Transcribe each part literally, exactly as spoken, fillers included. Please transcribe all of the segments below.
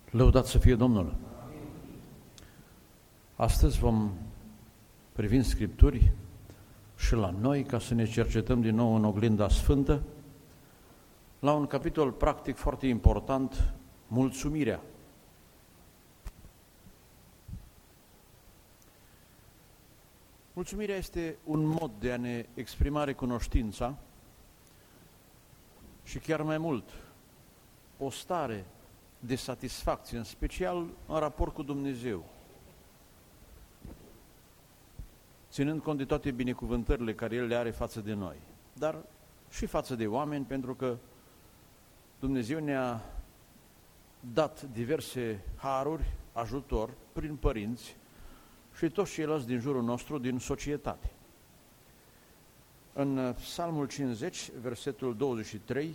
Lăudat să fie Domnul! Astăzi vom privi în Scripturi și la noi, ca să ne cercetăm din nou în oglinda sfântă, la un capitol practic foarte important, mulțumirea. Mulțumirea este un mod de a ne exprima recunoștința și chiar mai mult, o stare de satisfacție, în special în raport cu Dumnezeu, ținând cont de toate binecuvântările care El le are față de noi, dar și față de oameni, pentru că Dumnezeu ne-a dat diverse haruri, ajutor, prin părinți și toți ceilalți din jurul nostru, din societate. În Psalmul cincizeci, versetul douăzeci și trei,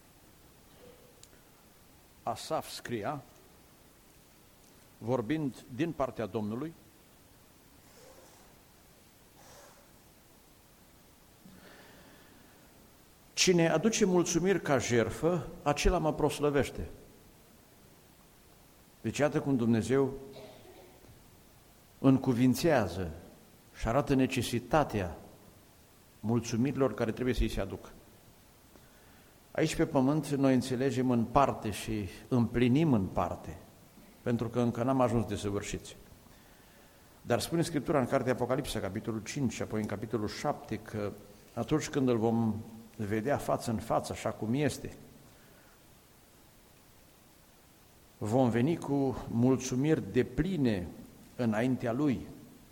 Asaf scria, vorbind din partea Domnului: cine aduce mulțumiri ca jertfă, acela mă proslăvește. Deci iată cum Dumnezeu încuvințează și arată necesitatea mulțumirilor care trebuie să-i se aducă. Aici pe pământ noi înțelegem în parte și împlinim în parte, pentru că încă n-am ajuns desăvârșiți. Dar spune Scriptura în cartea Apocalipsa, capitolul cinci, apoi în capitolul șapte, că atunci când îl vom vedea față în față, așa cum este, vom veni cu mulțumiri depline înaintea Lui.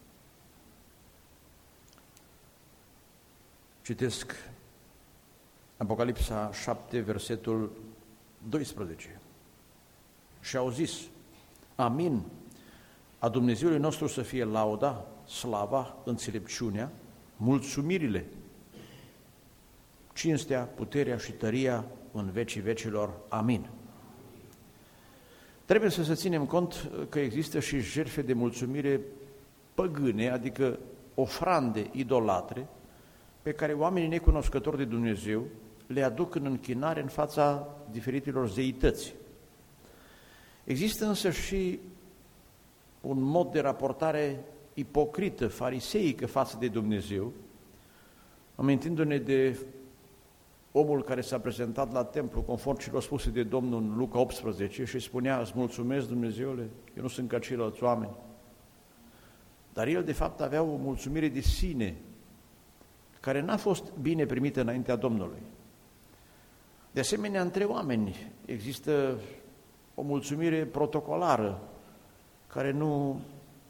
Citesc Apocalipsa șapte, versetul doisprezece. Și au zis: Amin, a Dumnezeului nostru să fie lauda, slava, înțelepciunea, mulțumirile, cinstea, puterea și tăria în vecii vecilor. Amin. Trebuie să se ținem cont că există și jertfe de mulțumire păgâne, adică ofrande idolatre, pe care oamenii necunoscători de Dumnezeu le aduc în închinare în fața diferitelor zeități. Există însă și un mod de raportare ipocrită, fariseică față de Dumnezeu, amintindu-ne de omul care s-a prezentat la templu, conform celor spuse de Domnul în Luca optsprezece, și spunea: îți mulțumesc, Dumnezeule, eu nu sunt ca ceilalți oameni. Dar el, de fapt, avea o mulțumire de sine, care n-a fost bine primită înaintea Domnului. De asemenea, între oameni există o mulțumire protocolară, care nu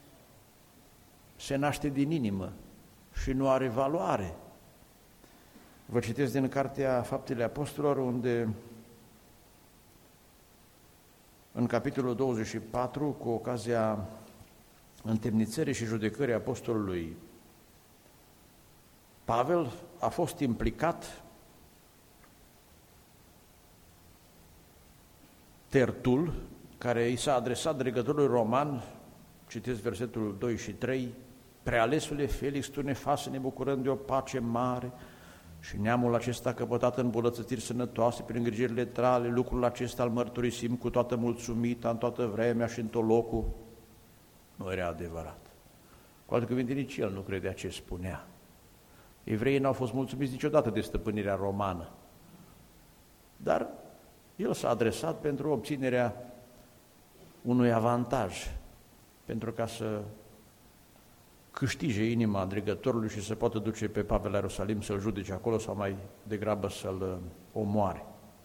se naște din inimă și nu are valoare. Vă citesc din Cartea Faptele Apostolilor, unde în capitolul douăzeci și patru, cu ocazia întemnițării și judecării apostolului Pavel, a fost implicat Tertul, care i s-a adresat dregătorului roman, citesc versetul doi și trei, prealesule Felix, tu ne faci să ne bucurăm de o pace mare și neamul acesta căpătat îmbunătățiri sănătoase prin îngrijirile tale, lucrul acesta îl mărturisim cu toată mulțumita, în toată vremea și în tot locul. Nu era adevărat. Cu alte cuvinte, nici el nu credea ce spunea. Evreii n-au fost mulțumiți niciodată de stăpânirea romană, dar el s-a adresat pentru obținerea unui avantaj, pentru ca să câștige inima dregătorului și să poată duce pe Pavel la Ierusalim să-l judece acolo sau mai degrabă să-l omoare.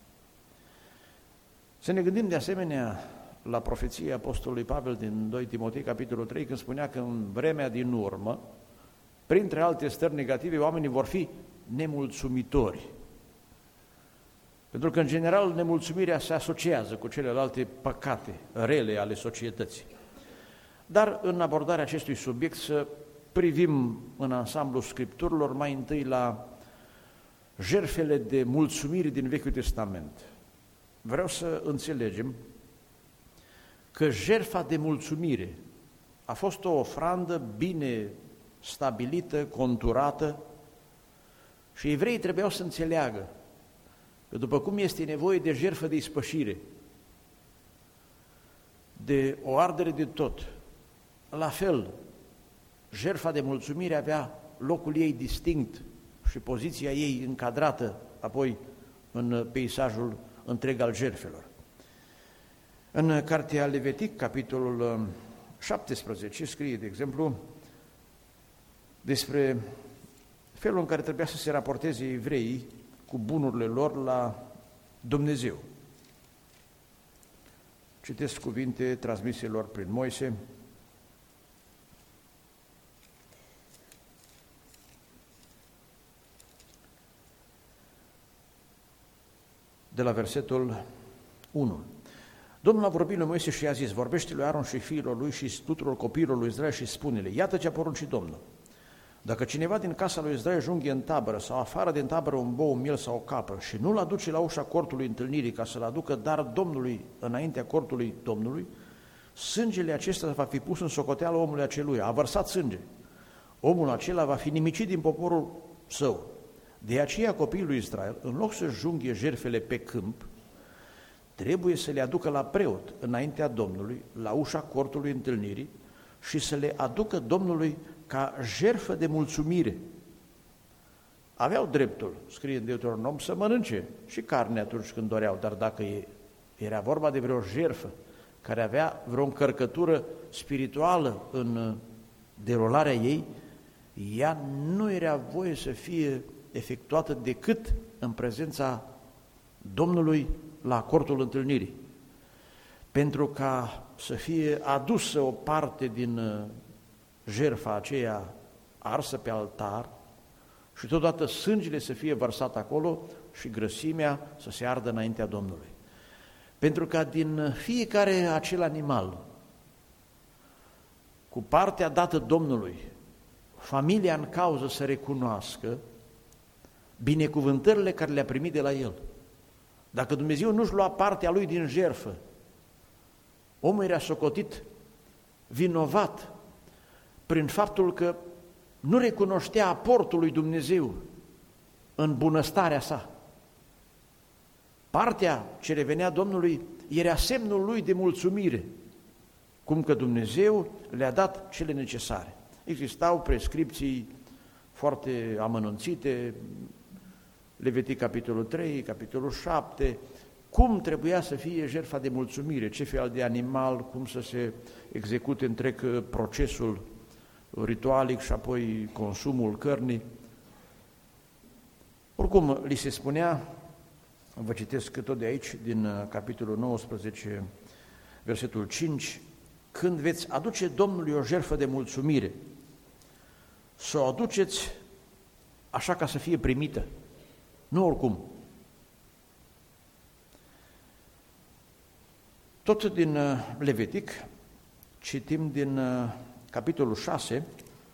Să ne gândim de asemenea la profeția apostolului Pavel din doi Timotei, capitolul trei, când spunea că în vremea din urmă, printre alte stări negative, oamenii vor fi nemulțumitori. Pentru că, în general, nemulțumirea se asociază cu celelalte păcate rele ale societății. Dar, în abordarea acestui subiect, să privim în ansamblul Scripturilor mai întâi la jertfele de mulțumire din Vechiul Testament. Vreau să înțelegem că jertfa de mulțumire a fost o ofrandă bine stabilită, conturată, și evreii trebuiau să înțeleagă că după cum este nevoie de jertfă de ispășire, de o ardere de tot. La fel, jertfa de mulțumire avea locul ei distinct și poziția ei încadrată apoi în peisajul întreg al jertfelor. În Cartea Levitic, capitolul șaptesprezece, scrie, de exemplu, despre felul în care trebuia să se raporteze evreii cu bunurile lor la Dumnezeu. Citesc cuvinte transmise lor prin Moise. De la versetul unu. Domnul a vorbit lui Moise și i-a zis: vorbește lui Aron și fiilor lui și tuturor copiilor lui Israel și spune-le: iată ce a poruncit Domnul. Dacă cineva din casa lui Israel ajunge în tabără sau afară din tabără un bou, un miel sau o capră și nu-l aduce la ușa cortului întâlnirii ca să-l aducă dar Domnului înaintea cortului Domnului, sângele acesta va fi pus în socoteală omului acelui, a vărsat sânge. Omul acela va fi nimicit din poporul său. De aceea copiii lui Israel, în loc să junghe jertfele pe câmp, trebuie să le aducă la preot înaintea Domnului, la ușa cortului întâlnirii și să le aducă Domnului ca jertfă de mulțumire. Aveau dreptul, scrie în Deuteronom, să mănânce și carne atunci când doreau, dar dacă era vorba de vreo jertfă care avea vreo încărcătură spirituală în derularea ei, ea nu era voie să fie efectuată decât în prezența Domnului la cortul întâlnirii. Pentru ca să fie adusă o parte din jertfa aceea arsă pe altar și totodată sângele să fie vărsat acolo și grăsimea să se ardă înaintea Domnului. Pentru ca din fiecare acel animal, cu partea dată Domnului, familia în cauză să recunoască binecuvântările care le-a primit de la el. Dacă Dumnezeu nu-și lua partea lui din jertfă, omul era socotit vinovat prin faptul că nu recunoștea aportul lui Dumnezeu în bunăstarea sa. Partea ce revenea Domnului era semnul lui de mulțumire, cum că Dumnezeu le-a dat cele necesare. Existau prescripții foarte amănunțite, Levitic capitolul trei, capitolul șapte, cum trebuia să fie jertfa de mulțumire, ce fel de animal, cum să se execute întreg procesul ritualic și apoi consumul cărnii. Oricum, li se spunea, vă citesc tot de aici, din capitolul nouăsprezece, versetul cinci, când veți aduce Domnului o jertfă de mulțumire, să o aduceți așa ca să fie primită, nu oricum. Tot din Levitic, citim din capitolul șase,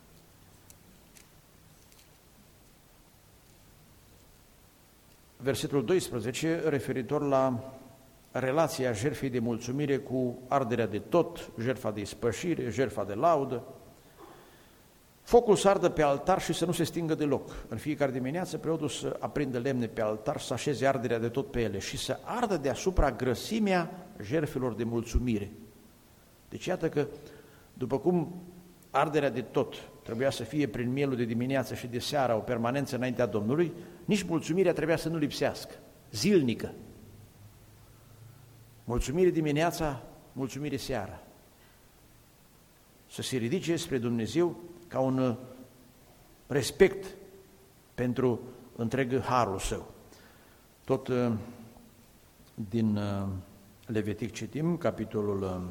versetul doisprezece, referitor la relația jertfei de mulțumire cu arderea de tot, jertfa de ispășire, jertfa de laudă. Focul să ardă pe altar și să nu se stingă deloc. În fiecare dimineață preotul să aprindă lemne pe altar, să așeze arderea de tot pe ele și să ardă deasupra grăsimea jertfelor de mulțumire. Deci iată că, după cum arderea de tot trebuia să fie prin mielul de dimineață și de seara o permanență înaintea Domnului, nici mulțumirea trebuia să nu lipsească, zilnică. Mulțumire dimineața, mulțumire seara. Să se ridice spre Dumnezeu ca un respect pentru întreg harul său. Tot din Levitic citim, capitolul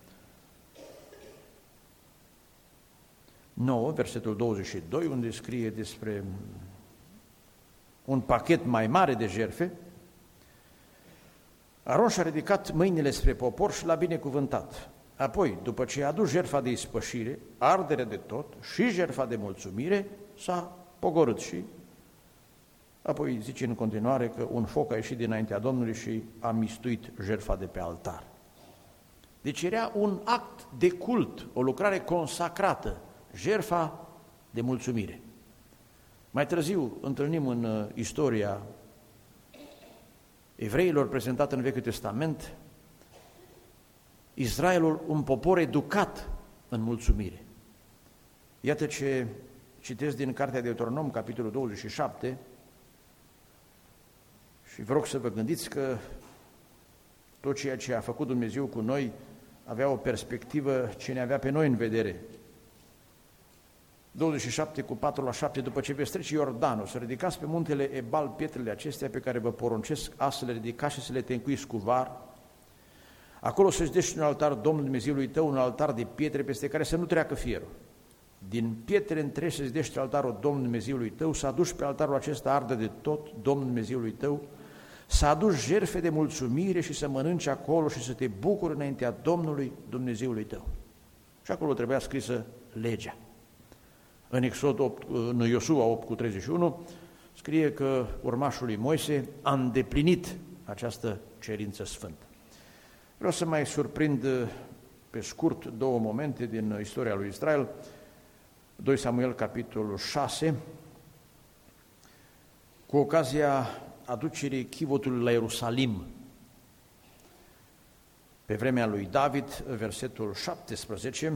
nouă, versetul douăzeci și doi, unde scrie despre un pachet mai mare de jertfe. Aron și-a ridicat mâinile spre popor și l-a binecuvântat. Apoi, după ce a adus jertfa de ispășire, arderea de tot și jertfa de mulțumire, s-a pogorât și apoi zice în continuare că un foc a ieșit dinaintea Domnului și a mistuit jertfa de pe altar. Deci era un act de cult, o lucrare consacrată, jertfa de mulțumire. Mai târziu întâlnim în istoria evreilor prezentată în Vechiul Testament Israelul un popor educat în mulțumire. Iată ce citesc din Cartea Deuteronom, capitolul douăzeci și șapte, și vă rog să vă gândiți că tot ceea ce a făcut Dumnezeu cu noi avea o perspectivă ce ne avea pe noi în vedere. douăzeci și șapte cu patru la șapte, după ce veți trece Iordanul, să ridicați pe muntele Ebal pietrele acestea pe care vă poruncesc azi să le ridicați și să le tencuiți cu var. Acolo să-ți dești un altar Domnul Dumnezeului tău, un altar de pietre peste care să nu treacă fierul. Din pietre întregi să-ți dești altarul Domnul Dumnezeului tău, să aduci pe altarul acesta ardă de tot Domnul Dumnezeului tău, să aduci jertfe de mulțumire și să mănânci acolo și să te bucuri înaintea Domnului Dumnezeului tău. Și acolo trebuia scrisă legea. În Exod opt, în Iosua opt cu treizeci și unu scrie că urmașul lui Moise a îndeplinit această cerință sfântă. Vreau să mai surprind pe scurt două momente din istoria lui Israel. doi Samuel, capitolul șase, cu ocazia aducerii chivotului la Ierusalim. Pe vremea lui David, versetul șaptesprezece,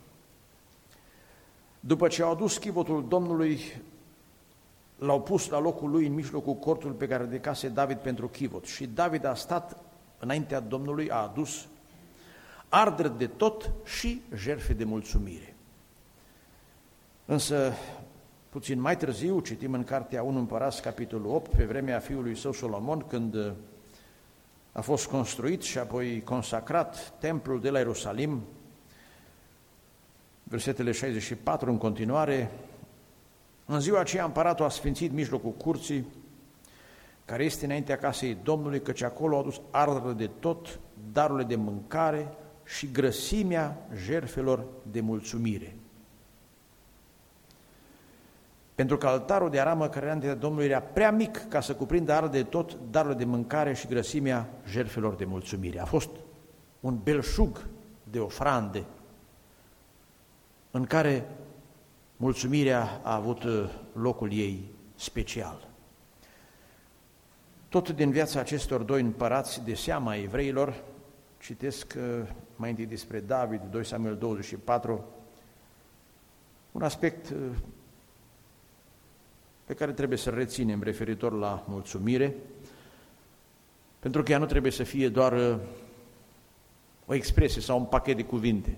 după ce au adus chivotul Domnului, l-au pus la locul lui în mijlocul cortului pe care ridicase David pentru chivot. Și David a stat înaintea Domnului, a adus ardere de tot și jertfe de mulțumire. Însă, puțin mai târziu, citim în Cartea unu Împărați, capitolul opt, pe vremea fiului său Solomon, când a fost construit și apoi consacrat templul de la Ierusalim, versetele șaizeci și patru în continuare, în ziua aceea împăratul a sfințit mijlocul curții, care este înaintea casei Domnului, căci acolo a adus ardere de tot, darurile de mâncare și grăsimea jertfelor de mulțumire. Pentru că altarul de aramă care era înaintea Domnului era prea mic ca să cuprindă ardere de tot, darurile de mâncare și grăsimea jertfelor de mulțumire. A fost un belșug de ofrande în care mulțumirea a avut locul ei special. Tot din viața acestor doi împărați de seama a evreilor, citesc mai întâi despre David, doi Samuel douăzeci și patru, un aspect pe care trebuie să-l reținem referitor la mulțumire, pentru că ea nu trebuie să fie doar o expresie sau un pachet de cuvinte.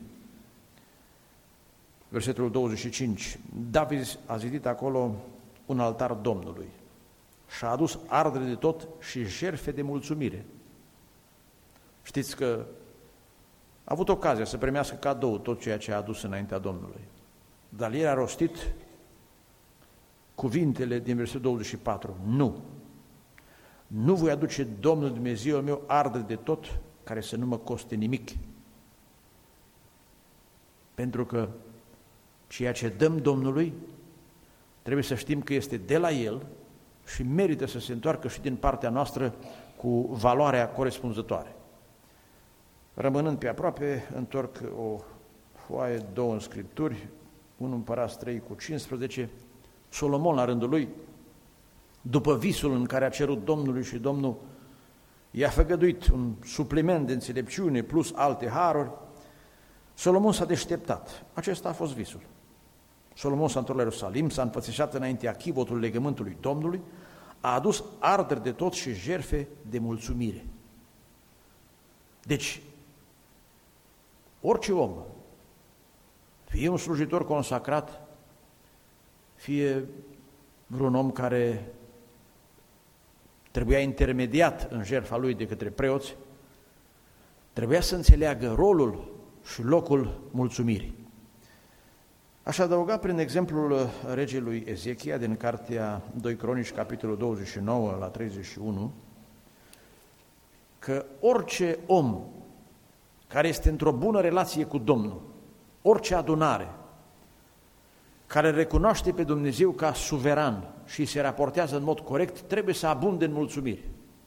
Versetul douăzeci și cinci, David a zidit acolo un altar Domnului și a adus ardere de tot și jertfe de mulțumire. Știți că a avut ocazia să primească cadou tot ceea ce a adus înaintea Domnului, dar el a rostit cuvintele din versetul douăzeci și patru, nu, nu voi aduce Domnul Dumnezeul meu ardere de tot care să nu mă coste nimic, pentru că ceea ce dăm Domnului trebuie să știm că este de la El și merită să se întoarcă și din partea noastră cu valoarea corespunzătoare. Rămânând pe aproape, întorc o foaie, două în Scripturi, unu Împărați trei cu cincisprezece, Solomon la rândul lui, după visul în care a cerut Domnului și Domnul i-a făgăduit un supliment de înțelepciune plus alte haruri, Solomon s-a deșteptat. Acesta a fost visul. Solomon s-a întors la Ierusalim, s-a înfățișat înaintea chivotului legământului Domnului, a adus arderi de tot și jertfe de mulțumire. Deci, orice om, fie un slujitor consacrat, fie vreun om care trebuia intermediat în jertfa lui de către preoți, trebuia să înțeleagă rolul și locul mulțumirii. Aș adăuga prin exemplul regelui Ezechia din Cartea doi Cronici, capitolul douăzeci și nouă la treizeci și unu, că orice om care este într-o bună relație cu Domnul, orice adunare care recunoaște pe Dumnezeu ca suveran și se raportează în mod corect, trebuie să abunde în mulțumire.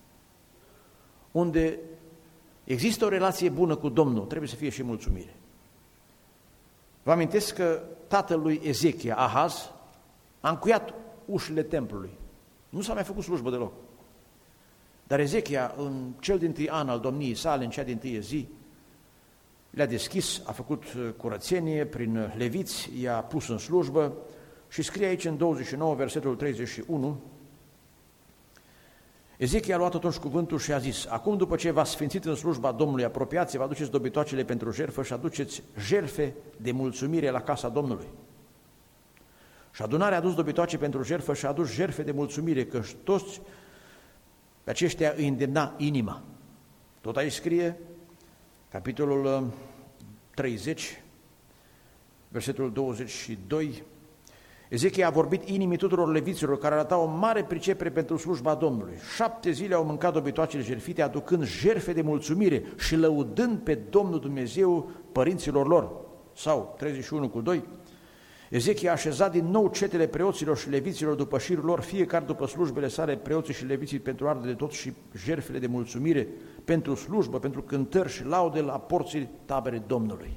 Unde există o relație bună cu Domnul, trebuie să fie și mulțumire. Vă amintesc că tatălui Ezechia, Ahaz, a încuiat ușile templului. Nu s-a mai făcut slujbă deloc. Dar Ezechia, în cel dintâi an al domniei sale, în cea dintâie zi, le-a deschis, a făcut curățenie prin leviți, i-a pus în slujbă și scrie aici în douăzeci și nouă, versetul treizeci și unu, Ezechia a luat atunci cuvântul și a zis, acum după ce v-ați sfințit în slujba Domnului, apropiați-vă, aduceți dobitoacele pentru jertfă și aduceți jertfe de mulțumire la casa Domnului. Și adunarea a adus dobitoace pentru jertfă și a adus jertfe de mulțumire, că toți pe aceștia îi îndemna inima. Tot aici scrie, capitolul treizeci, versetul douăzeci și doi, Ezechia a vorbit inimii tuturor leviților care arătau o mare pricepere pentru slujba Domnului. Șapte zile au mâncat dobitoacele jertfite, aducând jertfe de mulțumire și lăudând pe Domnul Dumnezeu părinților lor. Sau, treizeci și unu cu doi, Ezechia a așezat din nou cetele preoților și leviților după șirul lor, fiecare după slujbele sale, preoții și leviții pentru arde de tot și jertfele de mulțumire, pentru slujbă, pentru cântări și laude la porții taberei Domnului.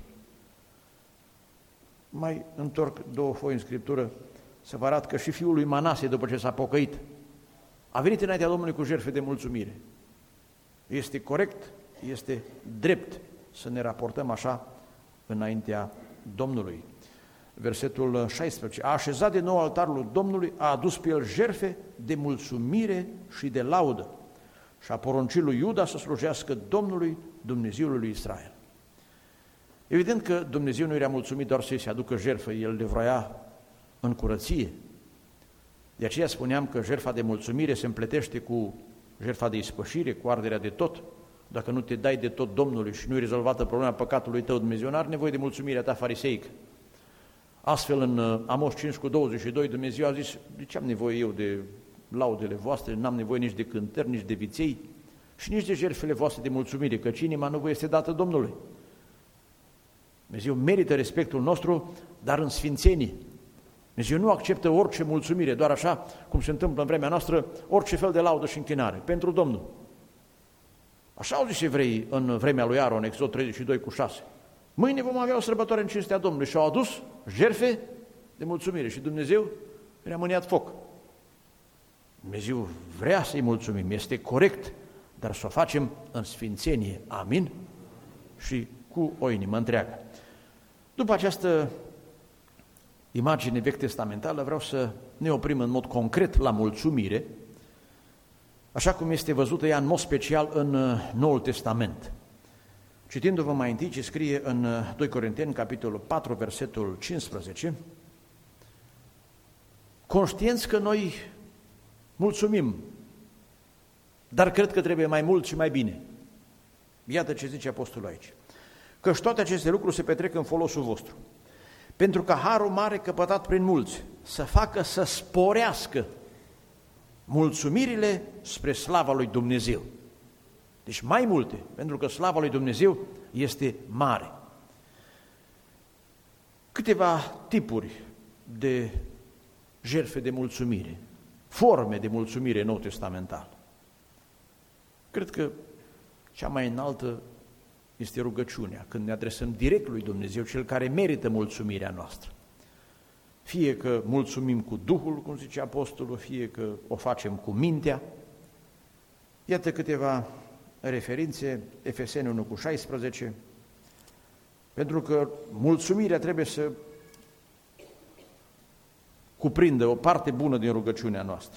Mai întorc două foi în Scriptură să vă arăt că și fiul lui Manase, după ce s-a pocăit, a venit înaintea Domnului cu jertfe de mulțumire. Este corect, este drept să ne raportăm așa înaintea Domnului. Versetul șaisprezece, a așezat din nou altarul Domnului, a adus pe el jertfe de mulțumire și de laudă și a poruncit lui Iuda să slujească Domnului, Dumnezeului lui Israel. Evident că Dumnezeu nu era mulțumit doar să-i se aducă jertfă, El le vroia în curăție. De aceea spuneam că jertfa de mulțumire se împletește cu jertfa de ispășire, cu arderea de tot. Dacă nu te dai de tot Domnului și nu-i rezolvată problema păcatului tău, Dumnezeu n-are nevoie de mulțumirea ta fariseică. Astfel, în Amos cinci cu douăzeci și doi, Dumnezeu a zis, de ce am nevoie eu de laudele voastre, n-am nevoie nici de cântări, nici de viței și nici de jertfele voastre de mulțumire, căci inima nu vă este dată Domnului. Dumnezeu merită respectul nostru, dar în sfințenie. Dumnezeu nu acceptă orice mulțumire, doar așa cum se întâmplă în vremea noastră, orice fel de laudă și închinare, pentru Domnul. Așa au zis evreii în vremea lui Aron, Exod treizeci și doi cu șase. Mâine vom avea o sărbătoare în cinstea Domnului și au adus jertfe de mulțumire și Dumnezeu ne-a mâniat foc. Dumnezeu vrea să-i mulțumim, este corect, dar să o facem în sfințenie. Amin? Și cu o inimă întreagă. După această imagine vechi testamentală, vreau să ne oprim în mod concret la mulțumire, așa cum este văzută ea în mod special în Noul Testament. Citindu-vă mai întâi ce scrie în doi Corinteni, capitolul patru, versetul cincisprezece, conștienți că noi mulțumim, dar cred că trebuie mai mult și mai bine. Iată ce zice apostolul aici. Căci toate aceste lucruri se petrec în folosul vostru, pentru că harul mare căpătat prin mulți să facă să sporească mulțumirile spre slava lui Dumnezeu. Deci mai multe, pentru că slava lui Dumnezeu este mare. Câteva tipuri de jertfe de mulțumire, forme de mulțumire nou-testamentală. Cred că cea mai înaltă este rugăciunea, când ne adresăm direct lui Dumnezeu, cel care merită mulțumirea noastră. Fie că mulțumim cu Duhul, cum zice apostolul, fie că o facem cu mintea. Iată câteva referințe, Efeseni unu cu șaisprezece, pentru că mulțumirea trebuie să cuprindă o parte bună din rugăciunea noastră.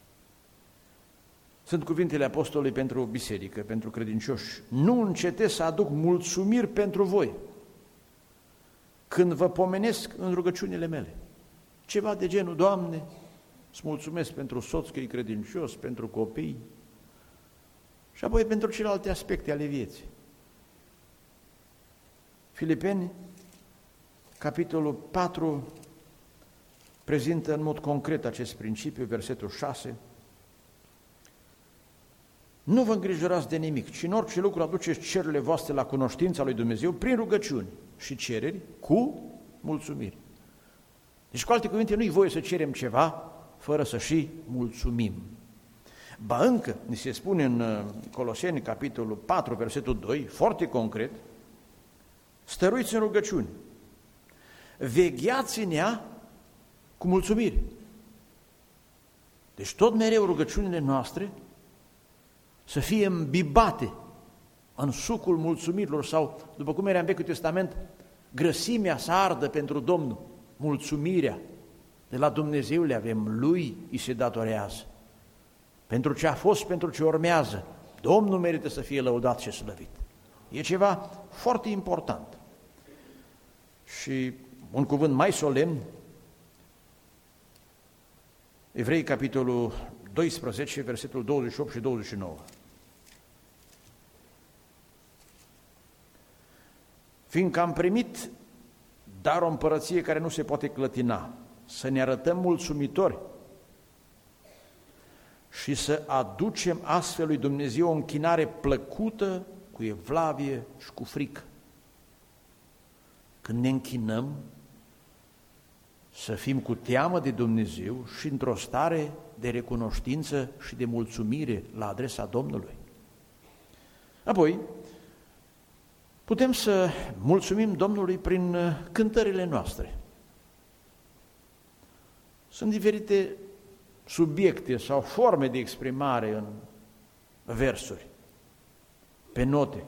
Sunt cuvintele apostolului pentru biserică, pentru credincioși. Nu încetez să aduc mulțumiri pentru voi când vă pomenesc în rugăciunile mele. Ceva de genul, Doamne, îți mulțumesc pentru soț că e credincios, pentru copii și apoi pentru celelalte aspecte ale vieții. Filipeni, capitolul patru, prezintă în mod concret acest principiu, versetul șase. Nu vă îngrijorați de nimic, ci în orice lucru aduceți cererile voastre la cunoștința lui Dumnezeu prin rugăciuni și cereri cu mulțumiri. Deci, cu alte cuvinte, nu-i voie să cerem ceva fără să și mulțumim. Ba încă, ni se spune în Coloseni, capitolul patru, versetul doi, foarte concret, stăruiți în rugăciuni, vegheați în ea cu mulțumiri. Deci tot mereu rugăciunile noastre să fie îmbibate în sucul mulțumirilor sau, după cum era în Vechiul Testament, grăsimea să ardă pentru Domnul, mulțumirea. De la Dumnezeu le avem, Lui îi se datorează. Pentru ce a fost, pentru ce urmează, Domnul merită să fie lăudat și slăvit. E ceva foarte important. Și un cuvânt mai solemn, Evrei, capitolul doisprezece, versetul douăzeci și opt și douăzeci și nouă. Fiindcă am primit dar o împărăție care nu se poate clătina, să ne arătăm mulțumitori și să aducem astfel lui Dumnezeu o închinare plăcută, cu evlavie și cu frică. Când ne închinăm, să fim cu teamă de Dumnezeu și într-o stare de recunoștință și de mulțumire la adresa Domnului. Apoi, putem să mulțumim Domnului prin cântările noastre. Sunt diferite subiecte sau forme de exprimare în versuri, pe note.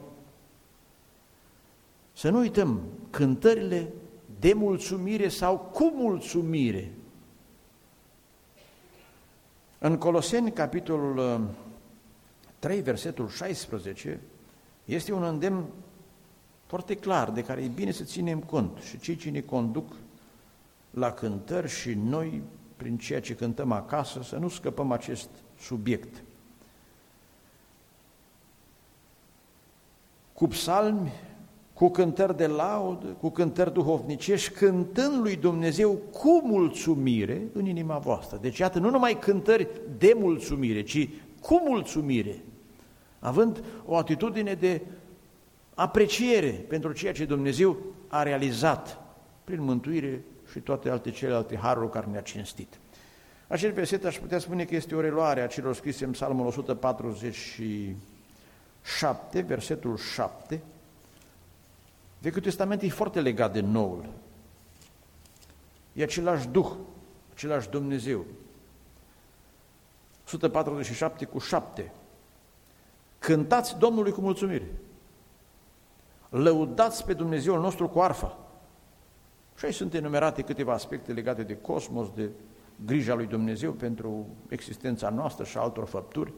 Să nu uităm cântările de mulțumire sau cu mulțumire. În Coloseni, capitolul trei, versetul șaisprezece, este un îndemn foarte clar, de care e bine să ținem cont și cei ce ne conduc la cântări și noi, prin ceea ce cântăm acasă, să nu scăpăm acest subiect. Cu psalmi, cu cântări de laudă, cu cântări duhovnicești, cântând lui Dumnezeu cu mulțumire în inima voastră. Deci, iată, nu numai cântări de mulțumire, ci cu mulțumire, având o atitudine de apreciere pentru ceea ce Dumnezeu a realizat prin mântuire și toate alte celelalte haruri care ne-a cinstit. Acel verset aș putea spune că este o reluare a celor scrise în Psalmul o sută patruzeci și șapte, versetul șapte. Vechiul Testament e foarte legat de Noul. E același Duh, același Dumnezeu. o sută patruzeci și șapte cu șapte. Cântați Domnului cu mulțumire. Lăudați pe Dumnezeul nostru cu arfa. Și aici sunt enumerate câteva aspecte legate de cosmos, de grija lui Dumnezeu pentru existența noastră și altor făpturi.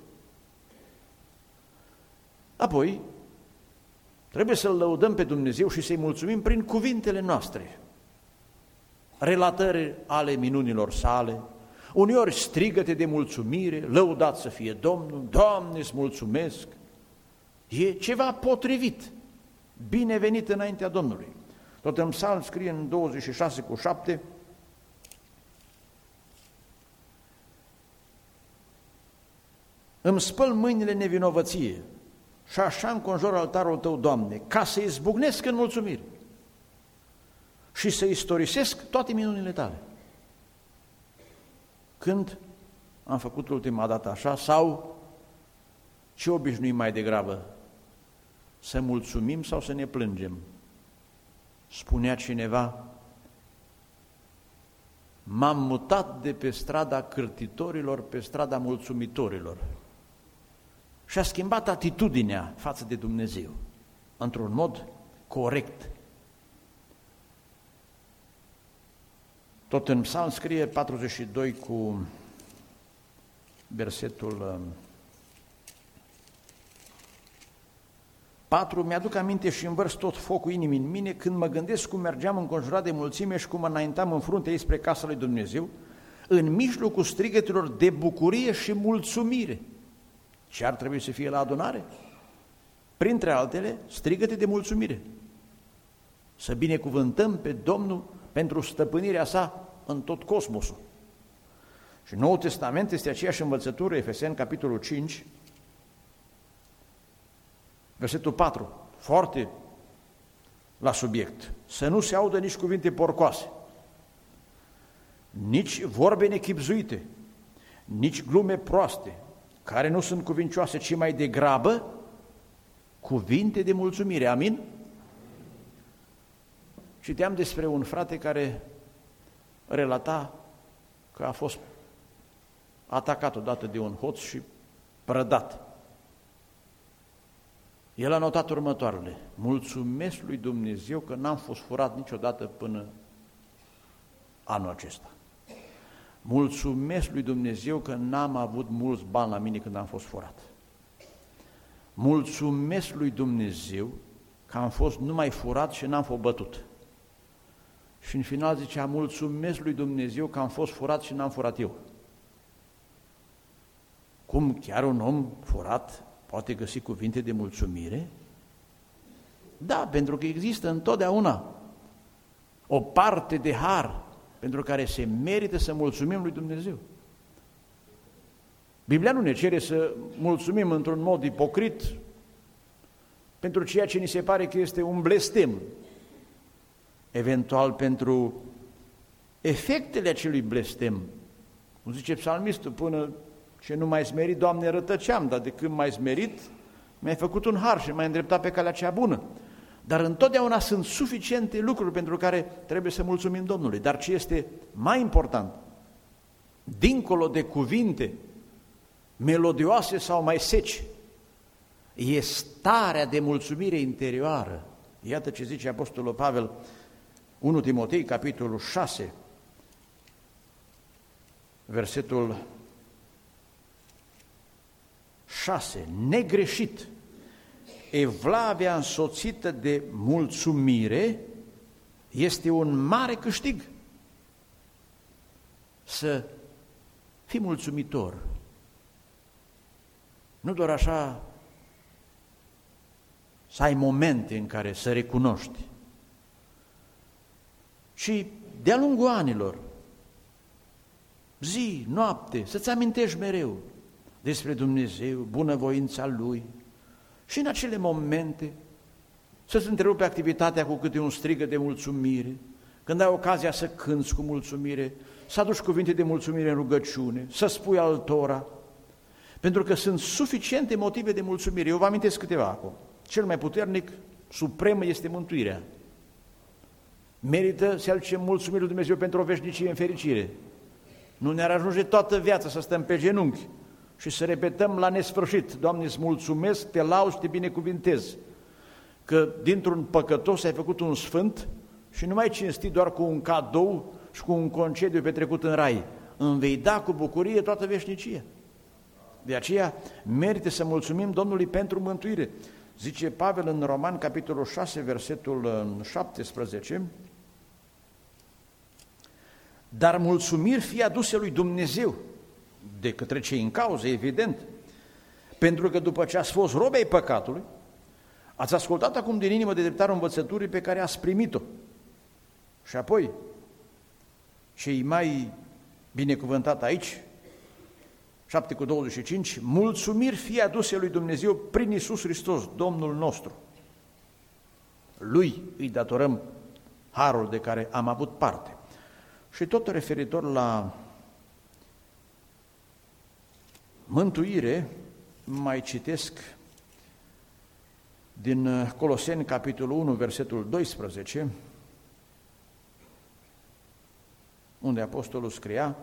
Apoi, trebuie să-L lăudăm pe Dumnezeu și să-i mulțumim prin cuvintele noastre. Relatări ale minunilor sale, uneori strigăte de mulțumire, lăudat să fie Domnul, Doamne, îți mulțumesc. E ceva potrivit, binevenit înaintea Domnului. Tot în Psalm scrie în douăzeci și șase cu șapte, îmi spăl mâinile nevinovăție și așa înconjur altarul Tău, Doamne, ca să izbucnesc în mulțumire și să istorisesc toate minunile Tale. Când am făcut ultima dată așa sau ce obișnuim mai degrabă? Să mulțumim sau să ne plângem? Spunea cineva, m-am mutat de pe strada cârtitorilor pe strada mulțumitorilor. Și a schimbat atitudinea față de Dumnezeu, într-un mod corect. Tot în Psalm scrie patruzeci și doi cu versetul patru, mi-aduc aminte și învărs tot focul inimii în mine când mă gândesc cum mergeam înconjurat de mulțime și cum înaintam în frunte ei spre casa lui Dumnezeu, în mijlocul strigătelor de bucurie și mulțumire. Ce ar trebui să fie la adunare? Printre altele, strigăte de mulțumire. Să binecuvântăm pe Domnul pentru stăpânirea sa în tot cosmosul. Și Noul Testament este aceeași învățătură, Efeseni, capitolul cinci, versetul patru, foarte la subiect. Să nu se audă nici cuvinte porcoase, nici vorbe nechibzuite, nici glume proaste, care nu sunt cuvincioase, ci mai degrabă cuvinte de mulțumire. Amin? Citeam despre un frate care relata că a fost atacat odată de un hoț și prădat. El a notat următoarele: mulțumesc lui Dumnezeu că n-am fost furat niciodată până anul acesta. Mulțumesc lui Dumnezeu că n-am avut mulți bani la mine când am fost furat. Mulțumesc lui Dumnezeu că am fost numai furat și n-am fost bătut. Și în final zicea: mulțumesc lui Dumnezeu că am fost furat și n-am furat eu. Cum chiar un om furat poate găsi cuvinte de mulțumire? Da, pentru că există întotdeauna o parte de har pentru care se merită să mulțumim lui Dumnezeu. Biblia nu ne cere să mulțumim într-un mod ipocrit pentru ceea ce ni se pare că este un blestem, eventual pentru efectele acelui blestem. Cum zice psalmistul: până ce nu mai smerit, Doamne, rătăceam, dar de când m-ai smerit, mi-ai făcut un har și m-ai îndreptat pe calea cea bună. Dar întotdeauna sunt suficiente lucruri pentru care trebuie să mulțumim Domnului. Dar ce este mai important, dincolo de cuvinte melodioase sau mai seci, e starea de mulțumire interioară. Iată ce zice Apostolul Pavel, unu Timotei, capitolul șase, versetul șase, negreșit, evlavia însoțită de mulțumire este un mare câștig. Să fii mulțumitor, nu doar așa să ai momente în care să recunoști, ci de-a lungul anilor, zi, noapte, să-ți amintești mereu despre Dumnezeu, bunăvoința Lui, și în acele momente să-ți întrerupe activitatea cu câte un strigă de mulțumire, când ai ocazia să cânți cu mulțumire, să aduci cuvinte de mulțumire în rugăciune, să spui altora, pentru că sunt suficiente motive de mulțumire. Eu vă amintesc câteva acum. Cel mai puternic, suprem, este mântuirea. Merită să aducem mulțumire lui Dumnezeu pentru o veșnicie în fericire. Nu ne-ar ajunge toată viața să stăm pe genunchi și să repetăm la nesfârșit: Doamne, îți mulțumesc, te laud și te binecuvintez, că dintr-un păcătos ai făcut un sfânt și nu mai cinstit doar cu un cadou și cu un concediu petrecut în rai. Îmi vei da cu bucurie toată veșnicia. De aceea merită să mulțumim Domnului pentru mântuire. Zice Pavel în Roman, capitolul șase, versetul șaptesprezece: dar mulțumiri fie aduse lui Dumnezeu de către cei în cauză, evident, pentru că după ce ați fost robi ai păcatului, ați ascultat acum din inimă de dreptare învățăturii pe care ați primit-o. Și apoi, cei mai binecuvântat aici, șapte cu douăzeci și cinci, mulțumiri fie aduse lui Dumnezeu prin Iisus Hristos, Domnul nostru. Lui îi datorăm harul de care am avut parte. Și tot referitor la mântuire, mai citesc din Coloseni, capitolul unu, versetul doisprezece, unde apostolul scria: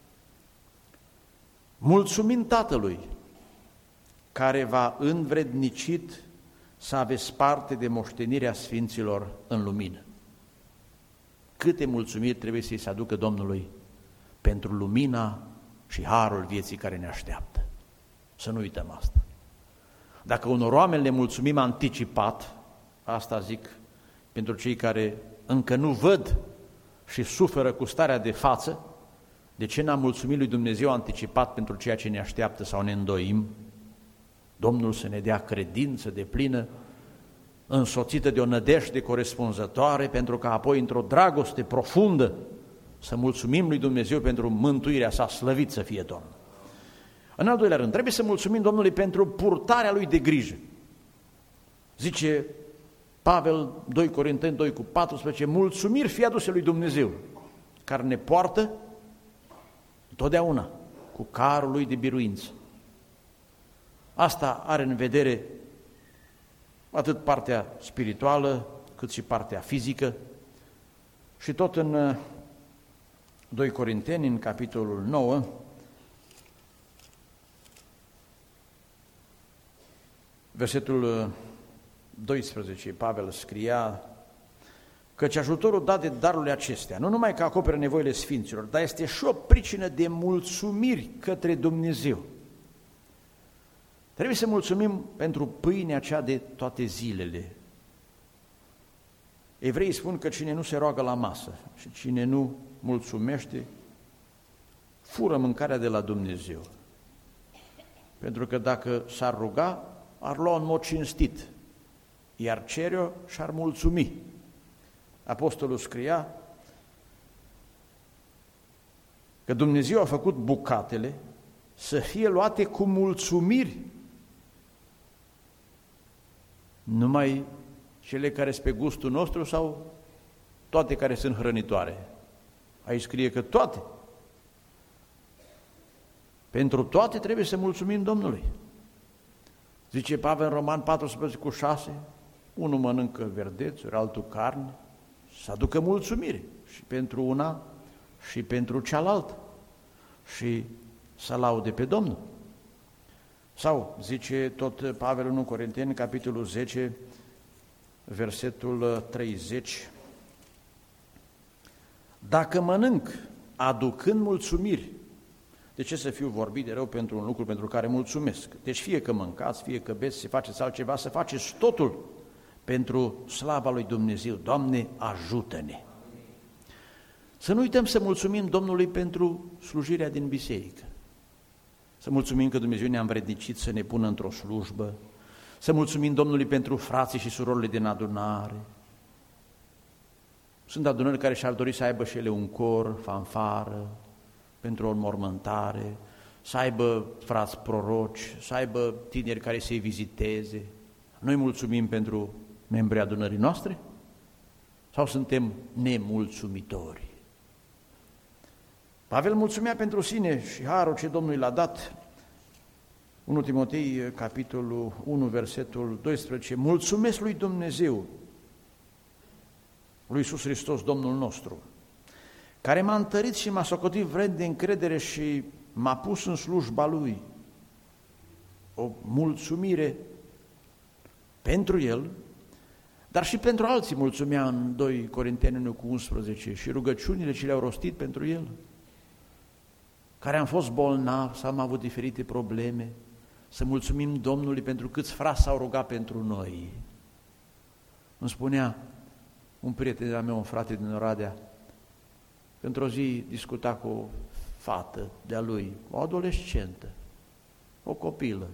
mulțumind Tatălui care v-a învrednicit să aveți parte de moștenirea sfinților în lumină. Câte mulțumiri trebuie să-i se aducă Domnului pentru lumina și harul vieții care ne așteaptă. Să nu uităm asta. Dacă unor oameni le mulțumim anticipat, asta zic pentru cei care încă nu văd și suferă cu starea de față, de ce n-am mulțumit lui Dumnezeu anticipat pentru ceea ce ne așteaptă sau ne îndoim? Domnul să ne dea credință deplină, însoțită de o nădejde corespunzătoare, pentru că apoi, într-o dragoste profundă, să mulțumim lui Dumnezeu pentru mântuirea sa, slăvit să fie Domnul. În al doilea rând, trebuie să mulțumim Domnului pentru purtarea Lui de grijă. Zice Pavel, doi Corinteni doi cu paisprezece, mulțumiri fie aduse lui Dumnezeu, care ne poartă întotdeauna cu carul Lui de biruință. Asta are în vedere atât partea spirituală, cât și partea fizică. Și tot în doi Corinteni, în capitolul nouă, versetul doisprezece, Pavel scria: căci ajutorul dat de darurile acestea, nu numai că acoperă nevoile sfinților, dar este și o pricină de mulțumiri către Dumnezeu. Trebuie să mulțumim pentru pâinea cea de toate zilele. Evreii spun că cine nu se roagă la masă și cine nu mulțumește, fură mâncarea de la Dumnezeu. Pentru că dacă s-ar ruga, ar lua în mod cinstit, iar cere-o și-ar mulțumi. Apostolul scria că Dumnezeu a făcut bucatele să fie luate cu mulțumiri. Numai cele care sunt pe gustul nostru sau toate care sunt hrănitoare? Aici scrie că toate. Pentru toate trebuie să mulțumim Domnului. Zice Pavel în Roman paisprezece cu șase, unul mănâncă verdețuri, altul carne, să aducă mulțumire și pentru una și pentru cealaltă și să laude pe Domnul. Sau, zice tot Pavel în întâi Corinteni, capitolul zece, versetul treizeci, dacă mănânc aducând mulțumiri, de ce să fiu vorbit de rău pentru un lucru pentru care mulțumesc? Deci fie că mâncați, fie că beți, să faceți altceva, să faceți totul pentru slava lui Dumnezeu. Doamne, ajută-ne! Să nu uităm să mulțumim Domnului pentru slujirea din biserică. Să mulțumim că Dumnezeu ne-a învrednicit să ne pună într-o slujbă. Să mulțumim Domnului pentru frații și surorile din adunare. Sunt adunări care și-ar dori să aibă și ele un cor, fanfară, pentru o înmormântare, să aibă frați proroci, să aibă tineri care să-i viziteze. Noi mulțumim pentru membrii adunării noastre? Sau suntem nemulțumitori? Pavel mulțumea pentru sine și harul ce Domnul l-a dat. întâi Timotei, capitolul unu, versetul doisprezece, mulțumesc lui Dumnezeu, lui Iisus Hristos, Domnul nostru, care m-a întărit și m-a socotit vrednic de încredere și m-a pus în slujba Lui. O mulțumire pentru El, dar și pentru alții mulțumea în doi Corinteni unu cu unsprezece și rugăciunile ce le-au rostit pentru El, care am fost bolnavi sau am avut diferite probleme, să mulțumim Domnului pentru câți frați s-au rugat pentru noi. Îmi spunea un prieten al meu, un frate din Oradea, că într-o zi discuta cu o fată de-a lui, o adolescentă, o copilă.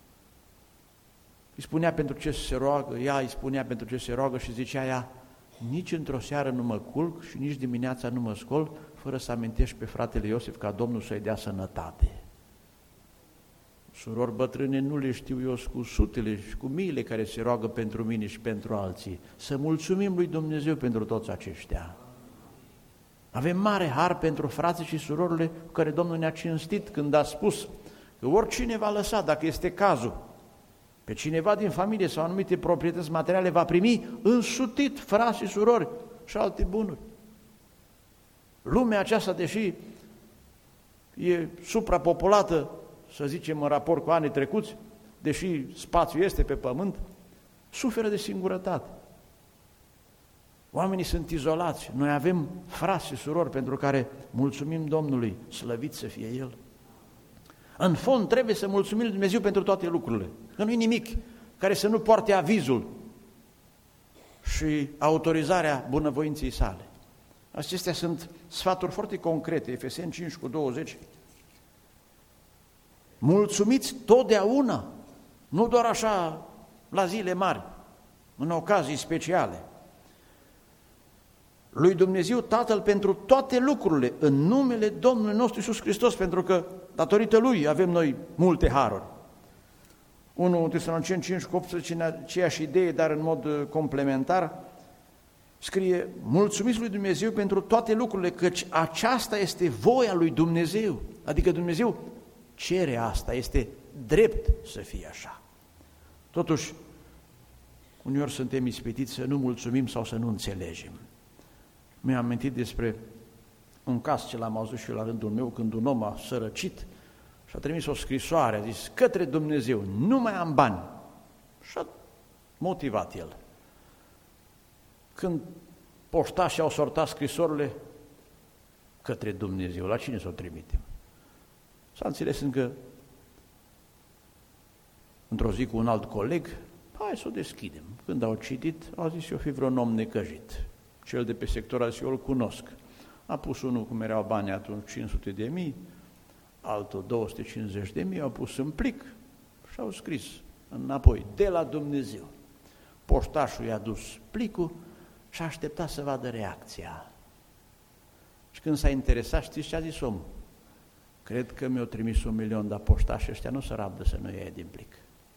Îi spunea pentru ce se roagă, ea îi spunea pentru ce se roagă și zicea ea, nici într-o seară nu mă culc și nici dimineața nu mă scol fără să amintești pe fratele Iosif ca Domnul să-i dea sănătate. Surori bătrâne, nu le știu eu cu sutele și cu miile care se roagă pentru mine și pentru alții. Să mulțumim lui Dumnezeu pentru toți aceștia. Avem mare har pentru frații și surorile cu care Domnul ne-a cinstit când a spus că oricine va lăsa, dacă este cazul, pe cineva din familie sau anumite proprietăți materiale va primi însutit frați și surori și alte bunuri. Lumea aceasta, deși e suprapopulată, să zicem în raport cu anii trecuți, deși spațiul este pe pământ, suferă de singurătate. Oamenii sunt izolați. Noi avem frați și surori pentru care mulțumim Domnului, slăvit să fie El. În fond trebuie să mulțumim lui Dumnezeu pentru toate lucrurile, că nu e nimic care să nu poarte avizul și autorizarea bunăvoinței sale. Acestea sunt sfaturi foarte concrete, Efeseni cinci cu douăzeci. Mulțumiți totdeauna, nu doar așa la zile mari, în ocazii speciale. Lui Dumnezeu Tatăl pentru toate lucrurile, în numele Domnului nostru Iisus Hristos, pentru că datorită Lui avem noi multe haruri. întâi Tesaloniceni cinci cu optsprezece, aceeași idee, dar în mod complementar, scrie, mulțumiți lui Dumnezeu pentru toate lucrurile, căci aceasta este voia lui Dumnezeu. Adică Dumnezeu cere asta, este drept să fie așa. Totuși, uneori suntem ispitiți să nu mulțumim sau să nu înțelegem. Mi-am amintit despre un caz ce l-am auzit și la rândul meu, când un om a sărăcit și a trimis o scrisoare, a zis, către Dumnezeu, nu mai am bani. Și a motivat el. Când poștașii au sortat scrisorile către Dumnezeu, la cine să o trimitem? S-a înțeles încă într-o zi cu un alt coleg, hai să o deschidem. Când au citit, au zis, eu fi vreun om necăjit. Cel de pe sector a zis, eu îl cunosc. A pus unul, cum erau bani atunci, cinci sute de mii, altul două sute cincizeci de mii, au pus în plic și au scris înapoi, de la Dumnezeu. Poștașul i-a dus plicul și a așteptat să vadă reacția. Și când s-a interesat, știți ce a zis omul? Cred că mi-au trimis un milion, dar poștașii ăștia nu se rabdă să nu ia din plic.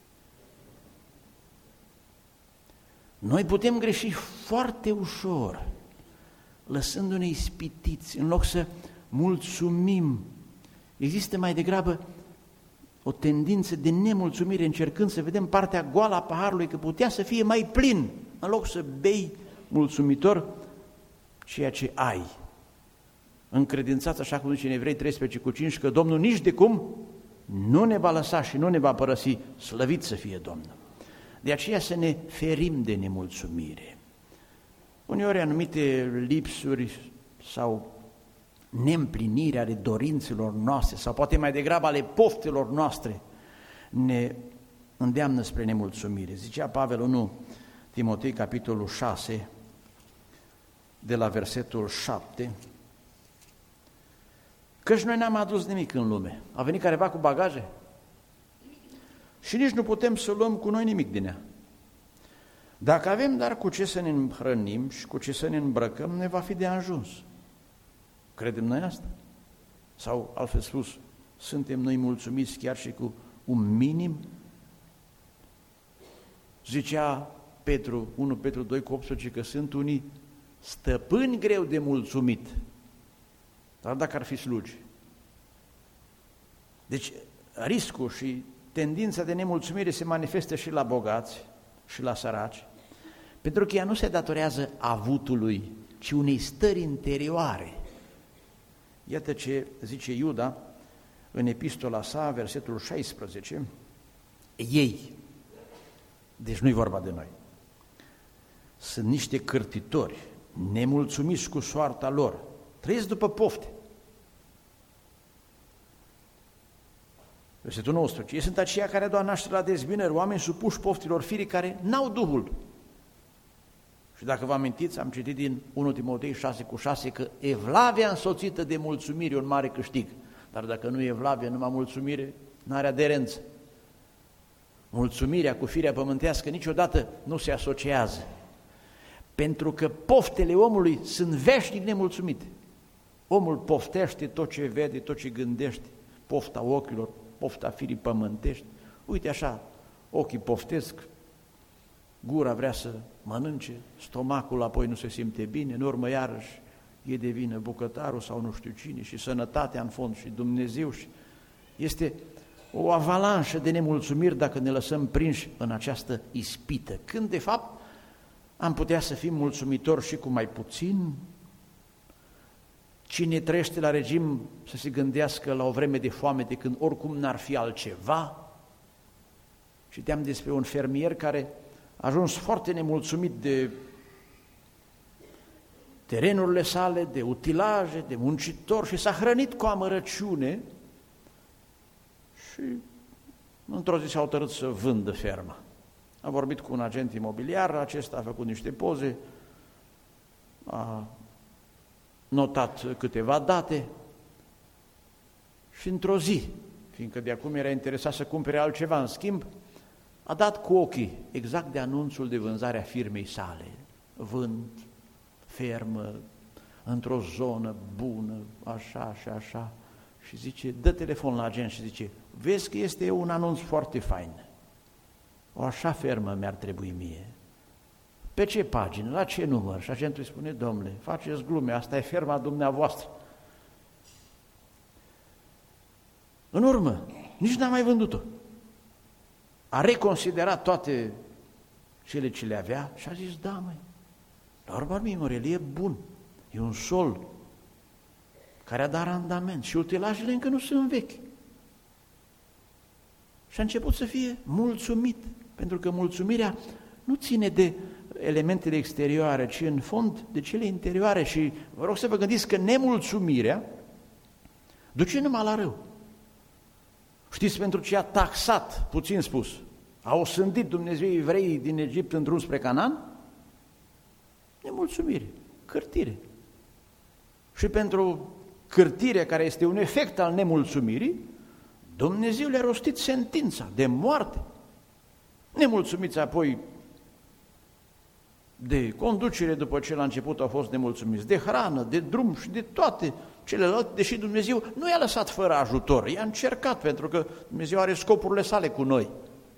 Noi putem greși foarte ușor, lăsându-ne ispitiți, în loc să mulțumim. Există mai degrabă o tendință de nemulțumire, încercând să vedem partea goală a paharului, că putea să fie mai plin, în loc să bei mulțumitor ceea ce ai. Încredințați, așa cum zice în Evrei treisprezece cu cinci, că Domnul nici de cum nu ne va lăsa și nu ne va părăsi, slăvit să fie Domnul. De aceea să ne ferim de nemulțumire. Uneori anumite lipsuri sau neîmpliniri ale dorințelor noastre sau poate mai degrabă ale poftelor noastre ne îndeamnă spre nemulțumire. Zicea Pavel unu Timotei, capitolul șase, de la versetul șapte, căci noi n-am adus nimic în lume. A venit careva cu bagaje? Și nici nu putem să luăm cu noi nimic din ea. Dacă avem dar cu ce să ne hrănim și cu ce să ne îmbrăcăm, ne va fi de ajuns. Credem noi asta? Sau, altfel spus, suntem noi mulțumiți chiar și cu un minim? Zicea Petru, unu Petru doi cu optsprezece, că sunt unii stăpâni greu de mulțumit, dar dacă ar fi slugi. Deci, riscul și tendința de nemulțumire se manifestă și la bogați și la săraci, pentru că ea nu se datorează avutului, ci unei stări interioare. Iată ce zice Iuda în epistola sa, versetul șaisprezece, ei, deci nu-i vorba de noi, sunt niște cârtitori, nemulțumiți cu soarta lor, trăiesc după pofte. Versetul nouăsprezece, ei sunt aceia care dau naștere la dezbinări, oameni supuși poftilor firii care n-au Duhul. Și dacă vă amintiți, am citit din unu Timotei șase cu șase că evlavia însoțită de mulțumire e un mare câștig. Dar dacă nu e evlavia, numai mulțumire, n-are aderență. Mulțumirea cu firea pământească niciodată nu se asociază. Pentru că poftele omului sunt veșnic nemulțumite. Omul poftește tot ce vede, tot ce gândește, pofta ochilor, pofta firii pământești. Uite așa, ochii poftesc, gura vrea să mănânce, stomacul apoi nu se simte bine, în urmă iarăși e de vină bucătarul sau nu știu cine și sănătatea în fond și Dumnezeu. Și este o avalanșă de nemulțumiri dacă ne lăsăm prinși în această ispită, când de fapt am putea să fim mulțumitori și cu mai puțin. Cine trăiește la regim să se gândească la o vreme de foamete când oricum n-ar fi altceva. Citeam despre un fermier care a ajuns foarte nemulțumit de terenurile sale, de utilaje, de muncitori și s-a hrănit cu amărăciune și într-o zi s-a hotărât să vândă ferma. A vorbit cu un agent imobiliar, acesta a făcut niște poze, a notat câteva date și într-o zi, fiindcă de acum era interesat să cumpere altceva în schimb, a dat cu ochii exact de anunțul de vânzare a firmei sale. Vând fermă, într-o zonă bună, așa și așa. Și zice, dă telefon la agent și zice, vezi că este un anunț foarte fain. O așa fermă mi-ar trebui mie. Pe ce pagină? La ce număr? Și agentul îi spune, domnule, faceți glume, asta e ferma dumneavoastră. În urmă, nici n-a mai vândut-o. A reconsiderat toate cele ce le avea și a zis, da, măi, la urmă urmei, e bun, e un sol care a dat randament și utilajele încă nu sunt vechi. Și a început să fie mulțumit, pentru că mulțumirea nu ține de elementele exterioare, ci în fond de cele interioare. Și vă rog să vă gândiți că nemulțumirea duce numai la rău. Știți pentru ce a taxat, puțin spus, a osândit Dumnezeu evreii din Egipt în drum spre Canaan? Nemulțumire, cârtire. Și pentru cârtire, care este un efect al nemulțumirii, Dumnezeu le-a rostit sentința de moarte. Nemulțumiți apoi de conducere după ce la început au fost nemulțumiți, de hrană, de drum și de toate celelalte, deși Dumnezeu nu i-a lăsat fără ajutor, i-a încercat, pentru că Dumnezeu are scopurile sale cu noi.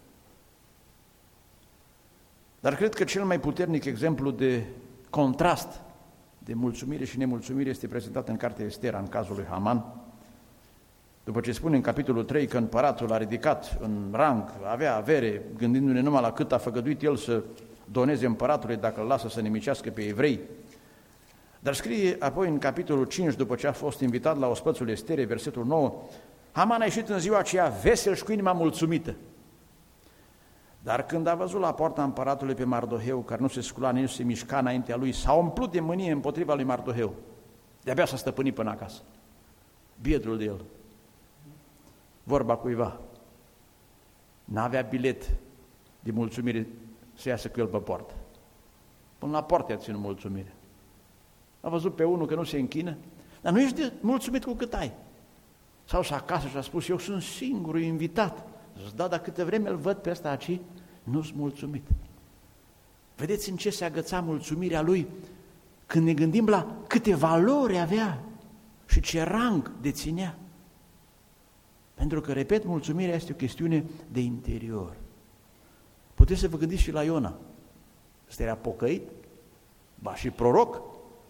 Dar cred că cel mai puternic exemplu de contrast de mulțumire și nemulțumire este prezentat în cartea Estera, în cazul lui Haman. După ce spune în capitolul trei că împăratul a ridicat în rang, avea avere, gândindu-ne numai la cât a făgăduit el să doneze împăratului dacă îl lasă să nimicească pe evrei. Dar scrie apoi în capitolul cinci, după ce a fost invitat la ospățul Esterei, versetul nouă, Haman a ieșit în ziua aceea vesel și cu inima mulțumită. Dar când a văzut la poarta împăratului pe Mardoheu, care nu se scula, nici se mișca înaintea lui, s-a umplut de mânie împotriva lui Mardoheu. De-abia s-a stăpânit până acasă. Biedrul de el. Vorba cuiva. N-avea bilet de mulțumire să iasă cu el pe poartă. Până la poartă a ținut mulțumire. A văzut pe unul că nu se închină, dar nu ești de mulțumit cu cât ai. S-a dus acasă și a spus, eu sunt singurul invitat. Zic, da, dar câte vreme îl văd pe ăsta aici, nu-s mulțumit. Vedeți în ce se agăța mulțumirea lui când ne gândim la câte valori avea și ce rang deținea. Pentru că, repet, mulțumirea este o chestiune de interior. Puteți să vă gândiți și la Iona. Ăsta era pocăit, ba și proroc.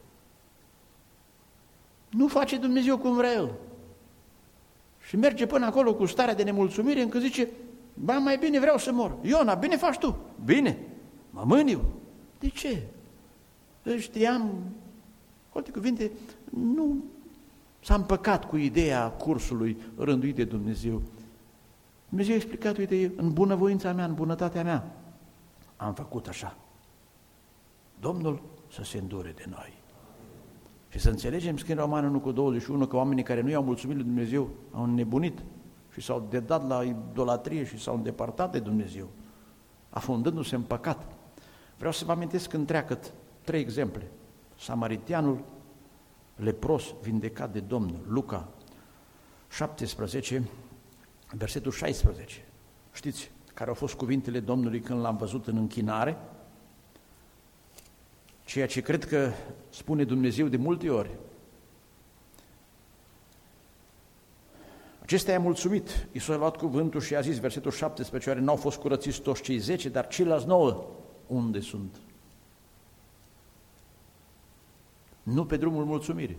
Nu face Dumnezeu cum vrea el. Și merge până acolo cu starea de nemulțumire, încă zice, ba, mai bine vreau să mor. Iona, bine faci tu. Bine, mă mâniu. De ce? Știam, cu alte cuvinte, nu s-a împăcat cu ideea cursului rânduit de Dumnezeu. Dumnezeu a explicat, uite, în bunăvoința mea, în bunătatea mea, am făcut așa. Domnul să se îndure de noi. Și să înțelegem, scrie în Roman unu cu douăzeci și unu, că oamenii care nu i-au mulțumit lui Dumnezeu au înnebunit și s-au dedat la idolatrie și s-au îndepărtat de Dumnezeu, afundându-se în păcat. Vreau să vă amintesc întreagăt trei exemple. Samariteanul lepros vindecat de Domnul, Luca șaptesprezece, versetul șaisprezece. Știți care au fost cuvintele Domnului când l-am văzut în închinare? Ceea ce cred că spune Dumnezeu de multe ori. Acesta i-a mulțumit. Iisus a luat cuvântul și a zis, versetul șaptesprezece, oare n-au fost curățiți toți cei zece, dar ceilalți nouă, unde sunt? Nu pe drumul mulțumirii.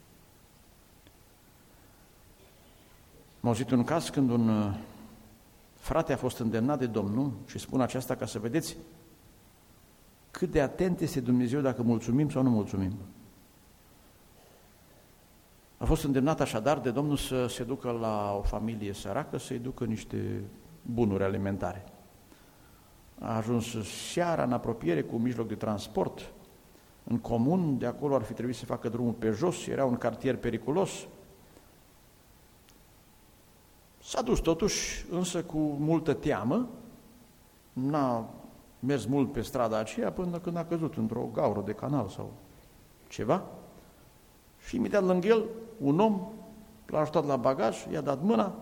Am auzit un caz când un frate a fost îndemnat de Domnul și spun aceasta ca să vedeți cât de atent este Dumnezeu dacă mulțumim sau nu mulțumim. A fost îndemnat așadar de Domnul să se ducă la o familie săracă, să-i ducă niște bunuri alimentare. A ajuns seara în apropiere cu un mijloc de transport, în comun, de acolo ar fi trebuit să facă drumul pe jos, era un cartier periculos. S-a dus totuși, însă cu multă teamă, n-a mers mult pe strada aceea până când a căzut într-o gaură de canal sau ceva și imediat lângă el un om l-a ajutat la bagaj, i-a dat mâna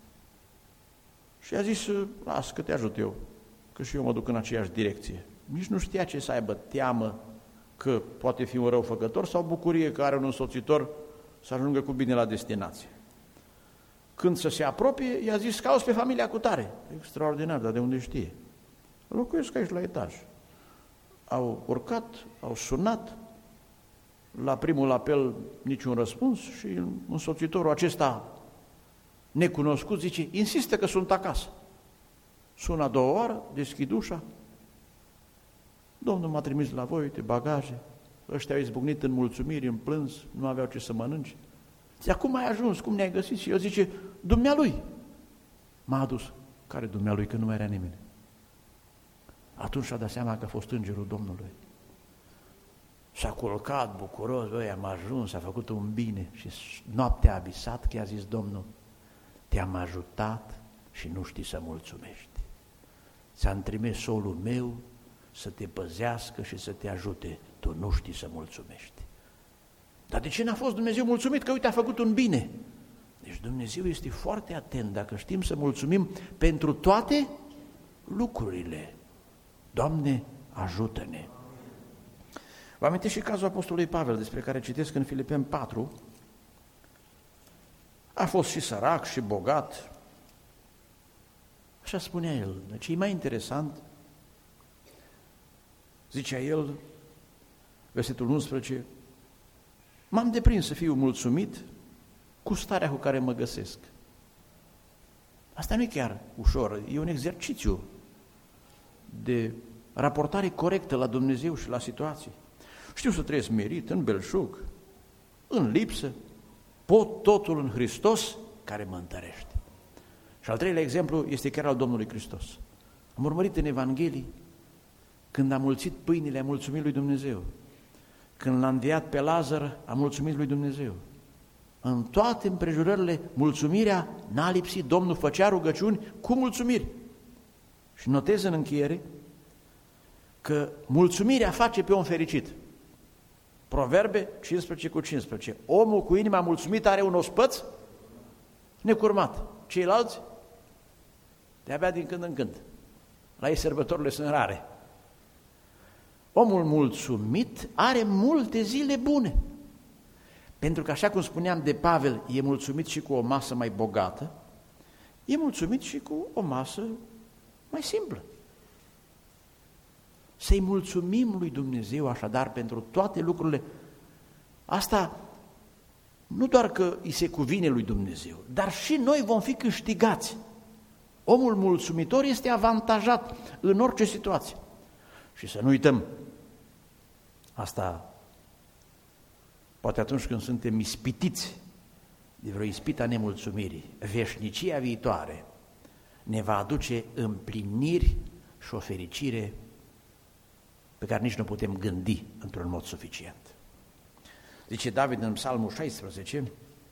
și a zis, las că te ajut eu, că și eu mă duc în aceeași direcție. Nici nu știa ce să aibă, teamă că poate fi un răufăcător sau bucurie că are un însoțitor să ajungă cu bine la destinație. Când să se apropie, i-a zis, cauți pe familia cutare. Extraordinar, dar de unde știe? Locuiesc aici la etaj. Au urcat, au sunat, la primul apel niciun răspuns și însoțitorul acesta necunoscut zice, insistă că sunt acasă. Sună a doua oară, deschid ușa, Domnul m-a trimis la voi, uite, bagaje, ăștia au izbucnit în mulțumiri, în plâns, nu aveau ce să mănânce. Zice, cum ai ajuns, cum ne-ai găsit? Și eu zice, dumnealui m-a adus. Care dumnealui, că nu mai era nimeni? Atunci și-a dat seama că a fost îngerul Domnului. S-a culcat bucuros, băi, am ajuns, a făcut un bine și noaptea a visat că i-a zis Domnul, te-am ajutat și nu știi să mulțumești. Ți-am trimis solul meu să te păzească și să te ajute, tu nu știi să mulțumești. Dar de ce n-a fost Dumnezeu mulțumit? Că uite, a făcut un bine. Deci Dumnezeu este foarte atent dacă știm să mulțumim pentru toate lucrurile. Doamne, ajută-ne! Vă amintesc și cazul apostolului Pavel, despre care citesc în Filipeni patru. A fost și sărac și bogat. Așa spunea el. Deci e mai interesant, zicea el, versetul unsprezece, m-am deprins să fiu mulțumit cu starea cu care mă găsesc. Asta nu e chiar ușor, e un exercițiu de raportare corectă la Dumnezeu și la situații. Știu să trăiesc merit, în belșug, în lipsă, pot totul în Hristos care mă întărește. Și al treilea exemplu este chiar al Domnului Hristos. Am urmărit în Evanghelii, când a mulțit pâinile, a mulțumit lui Dumnezeu. Când l-a înviat pe Lazar, a mulțumit lui Dumnezeu. În toate împrejurările, mulțumirea n-a lipsit. Domnul făcea rugăciuni cu mulțumiri. Și notez în încheiere că mulțumirea face pe om fericit. Proverbe cincisprezece cu cincisprezece. Omul cu inima mulțumită are un ospăț necurmat. Ceilalți de-abia din când în când. La ei sărbătorile sunt rare. Omul mulțumit are multe zile bune. Pentru că, așa cum spuneam de Pavel, e mulțumit și cu o masă mai bogată, e mulțumit și cu o masă mai simplă. Să-i mulțumim lui Dumnezeu așadar pentru toate lucrurile. Asta nu doar că îi se cuvine lui Dumnezeu, dar și noi vom fi câștigați. Omul mulțumitor este avantajat în orice situație. Și să nu uităm, asta poate atunci când suntem ispitiți de vreo ispită a nemulțumirii, veșnicia viitoare ne va aduce împliniri și o fericire pe care nici nu putem gândi într-un mod suficient. Zice David în Psalmul șaisprezece,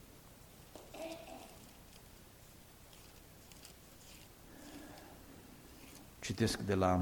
citesc de la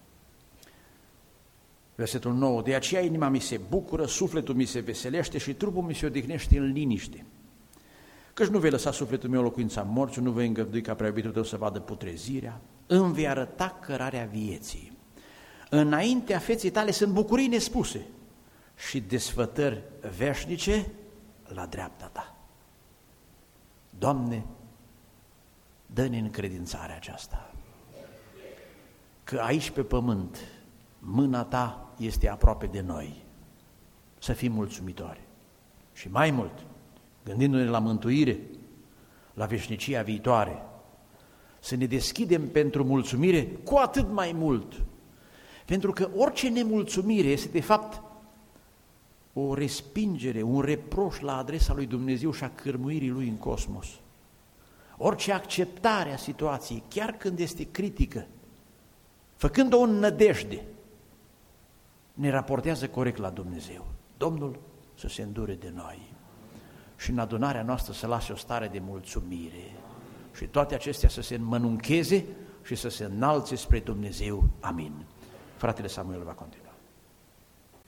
versetul nouă, de aceea inima mi se bucură, sufletul mi se veselește și trupul mi se odihnește în liniște. Căci nu vei lăsa sufletul meu locuința morții, nu vei îngădui ca prea iubitul tău să vadă putrezirea, îmi vei arăta cărarea vieții. Înaintea feței tale sunt bucurii nespuse și desfătări veșnice la dreapta ta. Doamne, dă-ne încredințarea aceasta, că aici pe pământ mâna ta este aproape de noi, să fim mulțumitori. Și mai mult, gândindu-ne la mântuire, la veșnicia viitoare, să ne deschidem pentru mulțumire cu atât mai mult, pentru că orice nemulțumire este de fapt o respingere, un reproș la adresa lui Dumnezeu și a cârmuirii lui în cosmos. Orice acceptare a situației, chiar când este critică, făcând-o în nădejde, ne raportează corect la Dumnezeu. Domnul să se îndure de noi și în adunarea noastră să lase o stare de mulțumire și toate acestea să se înmănuncheze și să se înalțe spre Dumnezeu. Amin. Fratele Samuel va continua.